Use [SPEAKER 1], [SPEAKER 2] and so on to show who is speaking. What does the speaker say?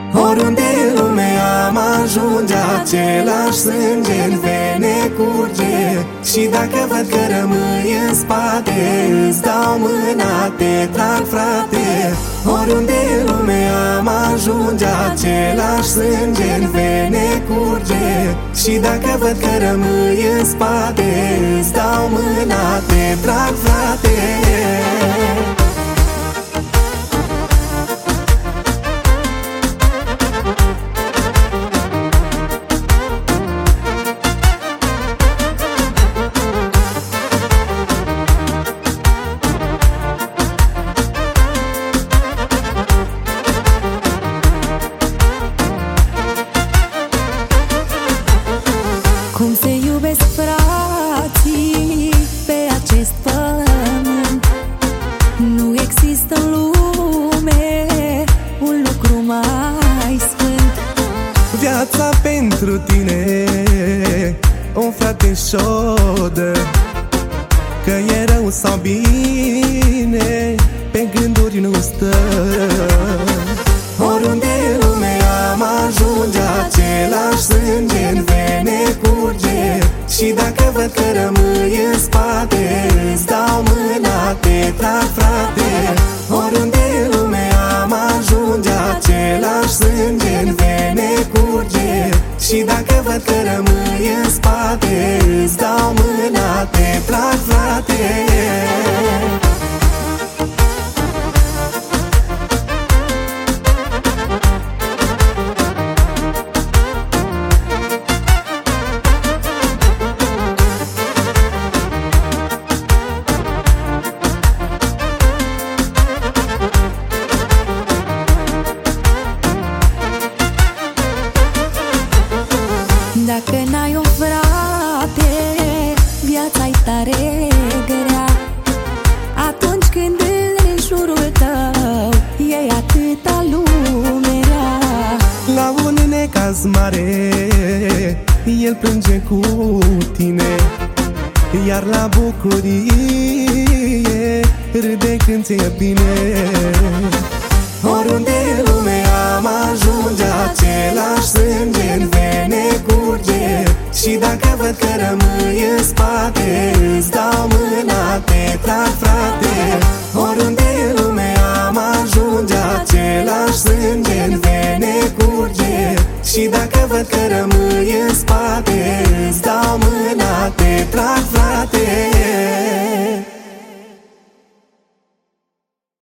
[SPEAKER 1] Oriunde în lume am ajunge, același sânge în vene curge. Și dacă văd că rămâi în spate, îți dau mâna, te trag, frate. Oriunde în lume am ajunge, același sânge în vene curge. Și dacă văd că rămâi în spate, îți dau mâna, te trag, frate.
[SPEAKER 2] Cum se iubesc frații pe acest pământ, nu există în lume un lucru mai sfânt.
[SPEAKER 1] Viața pentru tine, un frate și-o dă, că e rău sau bine, pe gânduri nu stă. Oriunde în lume am ajunge, același sânge în vene curge. Și dacă văd că rămâi în spate, îți dau mâna, te trag, frate. Oriunde în lume am ajunge, același sânge în vene curge. Și dacă văd că rămâi în spate, îți dau mâna, te trag, frate.
[SPEAKER 2] Dacă n-ai un frate, viața-i tare grea. Atunci când în jurul tău e atâta lume rea.
[SPEAKER 1] La un necaz mare, el plânge cu tine, iar la bucurie râde când ți-e bine. Oriunde în lume am ajunge, același sânge în vene curge. Și dacă văd că rămâi în spate, îți dau mâna, te trag, frate. Oriunde în lume am ajunge, același sânge în vene curge. Și dacă văd că rămâi în spate, îți dau mâna, te trag, frate.